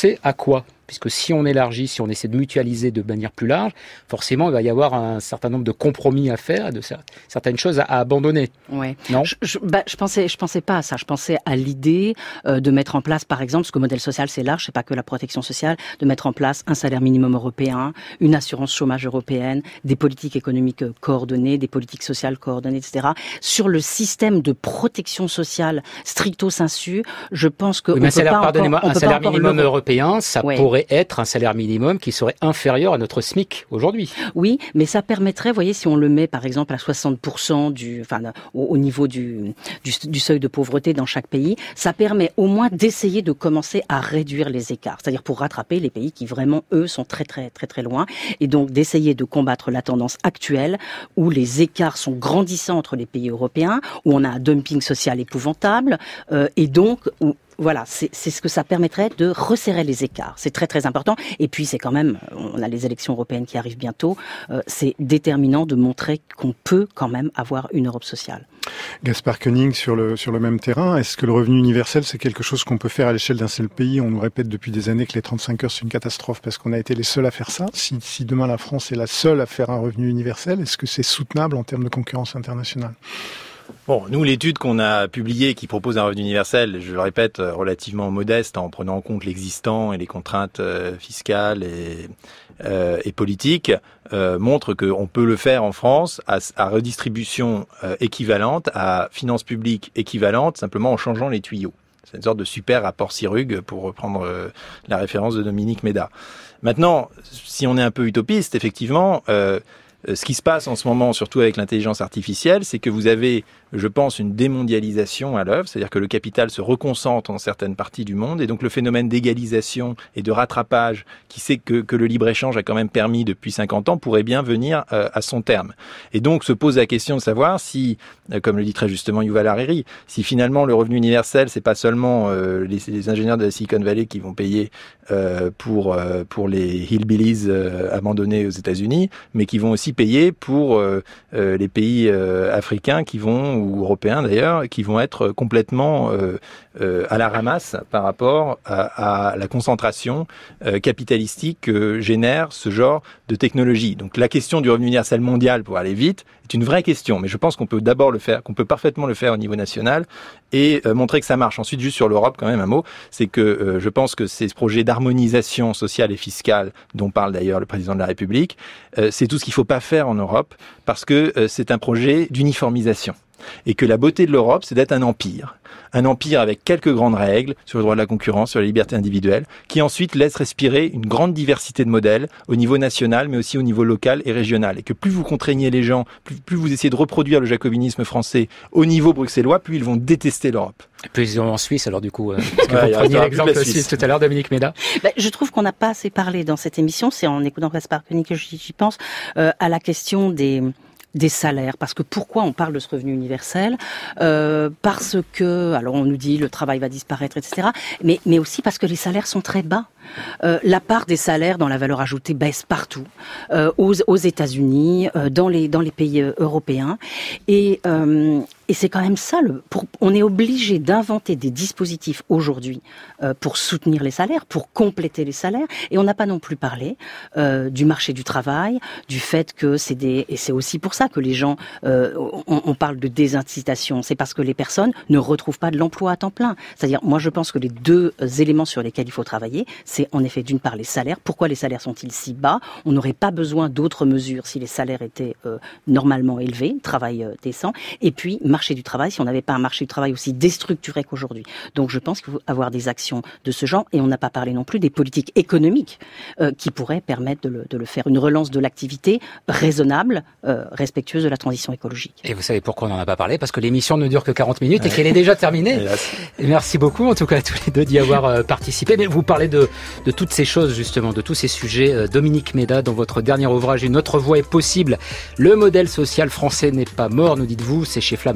puisque si on élargit, si on essaie de mutualiser de manière plus large, forcément, il va y avoir un certain nombre de compromis à faire, de certaines choses à, à abandonner. Ouais. Non ? Je, je, bah, je pensais, je pensais pas à ça. Je pensais à l'idée euh, de mettre en place, par exemple, parce que le modèle social c'est large, c'est pas que la protection sociale, de mettre en place un salaire minimum européen, une assurance chômage européenne, des politiques économiques coordonnées, des politiques sociales coordonnées, et cetera. Sur le système de protection sociale stricto sensu, je pense que oui, on mais peut salaire, pas pardonnez-moi, encore, un salaire minimum le... européen, ça ouais. pourrait être un salaire minimum qui serait inférieur à notre SMIC aujourd'hui. Oui, mais ça permettrait, vous voyez, si on le met par exemple à soixante pour cent du, enfin, au, au niveau du, du, du seuil de pauvreté dans chaque pays, ça permet au moins d'essayer de commencer à réduire les écarts, c'est-à-dire pour rattraper les pays qui vraiment, eux, sont très très très très loin, et donc d'essayer de combattre la tendance actuelle où les écarts sont grandissants entre les pays européens, où on a un dumping social épouvantable, euh, et donc où voilà, c'est, c'est ce que ça permettrait de resserrer les écarts. C'est très très important. Et puis c'est quand même, on a les élections européennes qui arrivent bientôt, euh, c'est déterminant de montrer qu'on peut quand même avoir une Europe sociale. Gaspard Koenig, sur le, sur le même terrain, est-ce que le revenu universel, c'est quelque chose qu'on peut faire à l'échelle d'un seul pays ? On nous répète depuis des années que les trente-cinq heures, c'est une catastrophe parce qu'on a été les seuls à faire ça. Si, si demain la France est la seule à faire un revenu universel, est-ce que c'est soutenable en termes de concurrence internationale ? Bon, nous, l'étude qu'on a publiée qui propose un revenu universel, je le répète, relativement modeste en prenant en compte l'existant et les contraintes euh, fiscales et, euh, et politiques, euh, montre qu'on peut le faire en France à, à redistribution euh, équivalente, à finances publiques équivalentes, simplement en changeant les tuyaux. C'est une sorte de super rapport Sirugue, pour reprendre euh, la référence de Dominique Méda. Maintenant, si on est un peu utopiste, effectivement... Euh, Ce qui se passe en ce moment, surtout avec l'intelligence artificielle, c'est que vous avez, je pense, une démondialisation à l'œuvre, c'est-à-dire que le capital se reconcentre dans certaines parties du monde, et donc le phénomène d'égalisation et de rattrapage qui sait que, que le libre-échange a quand même permis depuis cinquante ans pourrait bien venir euh, à son terme. Et donc se pose la question de savoir si, euh, comme le dit très justement Yuval Harari, si finalement le revenu universel, c'est pas seulement euh, les, les ingénieurs de la Silicon Valley qui vont payer euh, pour, euh, pour les hillbillies euh, abandonnés aux États-Unis, mais qui vont aussi payer pour euh, euh, les pays euh, africains qui vont, ou européens d'ailleurs, qui vont être complètement euh, euh, à la ramasse par rapport à, à la concentration euh, capitalistique que génère ce genre de technologie. Donc la question du revenu universel mondial, pour aller vite, est une vraie question, mais je pense qu'on peut d'abord le faire, qu'on peut parfaitement le faire au niveau national et euh, montrer que ça marche. Ensuite, juste sur l'Europe, quand même un mot, c'est que euh, je pense que ces projets d'harmonisation sociale et fiscale, dont parle d'ailleurs le président de la République, euh, c'est tout ce qu'il ne faut pas faire en Europe, parce que euh, c'est un projet d'uniformisation. Et que la beauté de l'Europe, c'est d'être un empire. Un empire avec quelques grandes règles sur le droit de la concurrence, sur la liberté individuelle, qui ensuite laisse respirer une grande diversité de modèles au niveau national, mais aussi au niveau local et régional. Et que plus vous contraignez les gens, plus, plus vous essayez de reproduire le jacobinisme français au niveau bruxellois, plus ils vont détester l'Europe. Et puis ils ont en Suisse, alors du coup, euh, parce que ouais, vous preniez l'exemple de Suisse tout à l'heure, Dominique Méda. Ben, je trouve qu'on n'a pas assez parlé dans cette émission, c'est en écoutant Gaspard Koenig que j'y pense, euh, à la question des... des salaires, parce que pourquoi on parle de ce revenu universel euh, parce que, alors on nous dit le travail va disparaître, et cetera, mais, mais aussi parce que les salaires sont très bas. Euh, la part des salaires dans la valeur ajoutée baisse partout, euh, aux, aux États-Unis, euh, dans les dans les pays euh, européens, et euh, et c'est quand même ça. Le, pour, on est obligé d'inventer des dispositifs aujourd'hui euh, pour soutenir les salaires, pour compléter les salaires, et on n'a pas non plus parlé euh, du marché du travail, du fait que c'est des, et c'est aussi pour ça que les gens, euh, on, on parle de désincitation, c'est parce que les personnes ne retrouvent pas de l'emploi à temps plein. C'est-à-dire, moi je pense que les deux éléments sur lesquels il faut travailler, c'est en effet d'une part les salaires. Pourquoi les salaires sont-ils si bas ? On n'aurait pas besoin d'autres mesures si les salaires étaient euh, normalement élevés, travail euh, décent, et puis marché du travail, si on n'avait pas un marché du travail aussi déstructuré qu'aujourd'hui. Donc je pense qu'il faut avoir des actions de ce genre, et on n'a pas parlé non plus des politiques économiques euh, qui pourraient permettre de le, de le faire. Une relance de l'activité raisonnable, euh, respectueuse de la transition écologique. Et vous savez pourquoi on n'en a pas parlé ? Parce que l'émission ne dure que quarante minutes et qu'elle est déjà terminée. Et merci beaucoup en tout cas à tous les deux d'y avoir euh, participé. Mais vous parlez de, de toutes ces choses justement, de tous ces sujets. Euh, Dominique Méda, dans votre dernier ouvrage, Une autre voie est possible. Le modèle social français n'est pas mort, nous dites-vous, c'est chez Flammarion.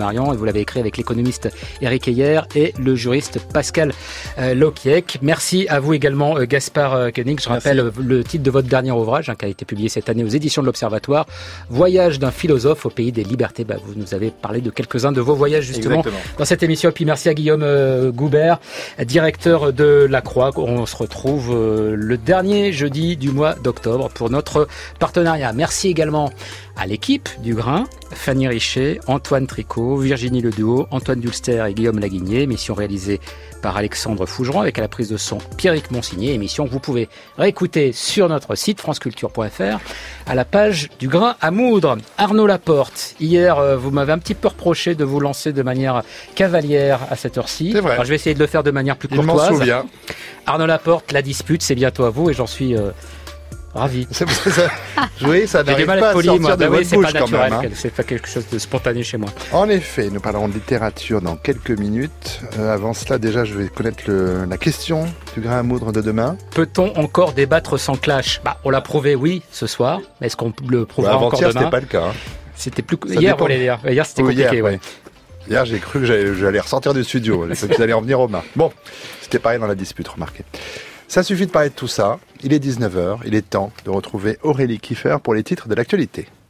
Marion, et vous l'avez écrit avec l'économiste Éric Heyer et le juriste Pascal euh, Lokiek. Merci à vous également, euh, Gaspard euh, Koenig. Je rappelle euh, le titre de votre dernier ouvrage, hein, qui a été publié cette année aux éditions de l'Observatoire, Voyage d'un philosophe au pays des libertés. Bah, vous nous avez parlé de quelques-uns de vos voyages, justement, Exactement. dans cette émission. Et puis merci à Guillaume euh, Goubert, directeur de La Croix. On se retrouve euh, le dernier jeudi du mois d'octobre pour notre partenariat. Merci également à l'équipe du Grain, Fanny Richet, Antoine Tricot, Virginie Leduau, Antoine Dulster et Guillaume Laguigné. Émission réalisée par Alexandre Fougeron avec à la prise de son Pierrick Monsigné. Émission que vous pouvez réécouter sur notre site franceculture point f r à la page du Grain à moudre. Arnaud Laporte, hier vous m'avez un petit peu reproché de vous lancer de manière cavalière à cette heure-ci. C'est vrai. Alors je vais essayer de le faire de manière plus Il courtoise. m'en souviens. Arnaud Laporte, la dispute, c'est bientôt à vous et j'en suis euh, ravi. C'est, c'est ça. Oui, ça J'ai n'arrive du mal pas à à poli, sortir moi. de Bah oui, votre c'est bouche pas quand naturel, même. Hein. c'est pas quelque chose de spontané chez moi. En effet, nous parlerons de littérature dans quelques minutes. Euh, avant cela, déjà, je vais connaître le, la question du grain à moudre de demain. Peut-on encore débattre sans clash ? Bah, on l'a prouvé, oui, ce soir. Mais est-ce qu'on le prouvera Bah, encore avant-hier, demain ? c'était pas le cas. Hein. C'était plus Ça hier, dépend. vous voulez dire. Hier, c'était Oui, compliqué, hier, ouais. ouais. Hier, j'ai cru que j'allais, j'allais ressortir du studio. J'ai cru qu'ils allaient en venir aux mains. Bon, c'était pareil dans la dispute, remarquez. Ça suffit de parler de tout ça. Il est dix-neuf heures. Il est temps de retrouver Aurélie Kiefer pour les titres de l'actualité.